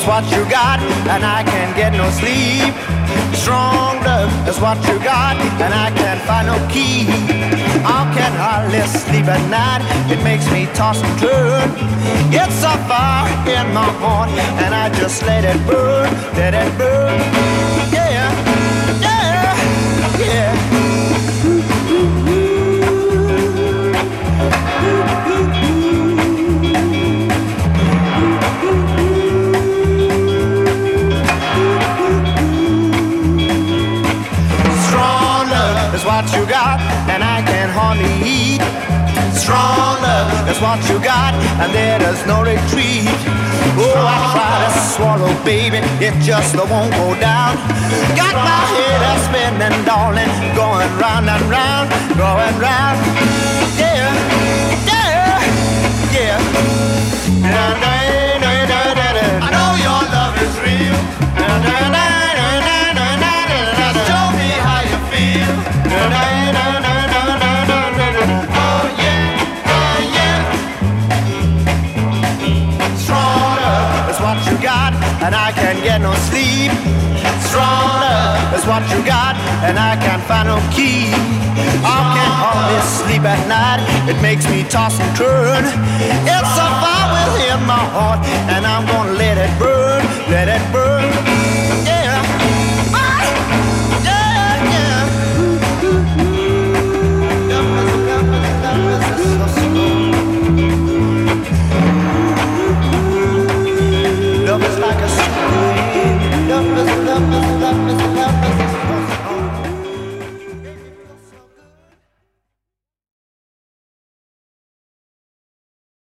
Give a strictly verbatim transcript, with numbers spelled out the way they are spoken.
is what you got, and I can't get no sleep. Strong love is what you got, and I can't find no key. I can hardly sleep at night, it makes me toss and turn. It's so far in my heart, and I just let it burn, let it burn. Yeah, yeah, yeah. Is what you got, and I can hardly eat. Strong love is what you got, and there is no retreat. Oh, I try to swallow, baby, it just won't go down. Got my head a spinning, darling, going round and round, going round. Yeah, yeah, yeah. I know your love is real. Show me how you feel. Oh yeah, oh yeah. Strong love is what you got, and I can't get no sleep. Strong love is what you got, and I can't find no key. I can't hardly sleep at night, it makes me toss and turn. It's a fire within my heart, and I'm gonna let it burn, let it burn.